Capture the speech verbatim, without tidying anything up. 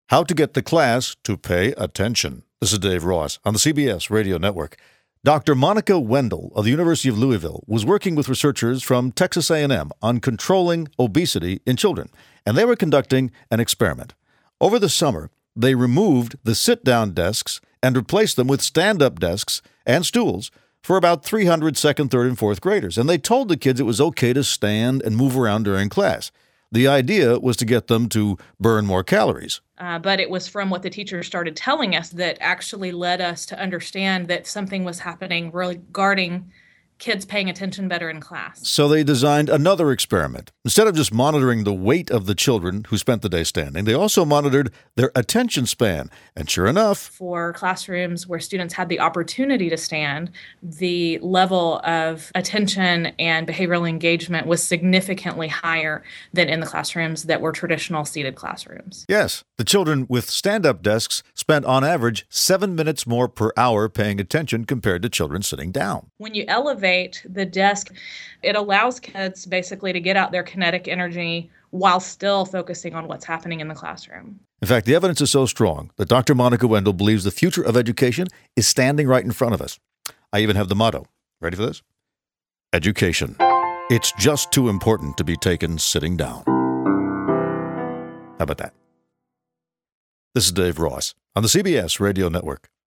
How to Get the Class to Pay Attention. This is Dave Ross on the C B S Radio Network. Doctor Monica Wendell of the University of Louisville was working with researchers from Texas A and M on controlling obesity in children, and they were conducting an experiment. Over the summer, they removed the sit-down desks and replaced them with stand-up desks and stools for about three hundred second, third, and fourth graders, and they told the kids it was okay to stand and move around during class. The idea was to get them to burn more calories. Uh, but it was from what the teachers started telling us that actually led us to understand that something was happening regarding kids paying attention better in class. So they designed another experiment. Instead of just monitoring the weight of the children who spent the day standing, they also monitored their attention span. And sure enough, for classrooms where students had the opportunity to stand, the level of attention and behavioral engagement was significantly higher than in the classrooms that were traditional seated classrooms. Yes, the children with stand-up desks spent on average seven minutes more per hour paying attention compared to children sitting down. When you elevate the desk, it allows kids basically to get out their kinetic energy while still focusing on what's happening in the classroom. In fact, the evidence is so strong that Doctor Monica Wendell believes the future of education is standing right in front of us. I even have the motto. Ready for this? Education. It's just too important to be taken sitting down. How about that? This is Dave Ross on the C B S Radio Network.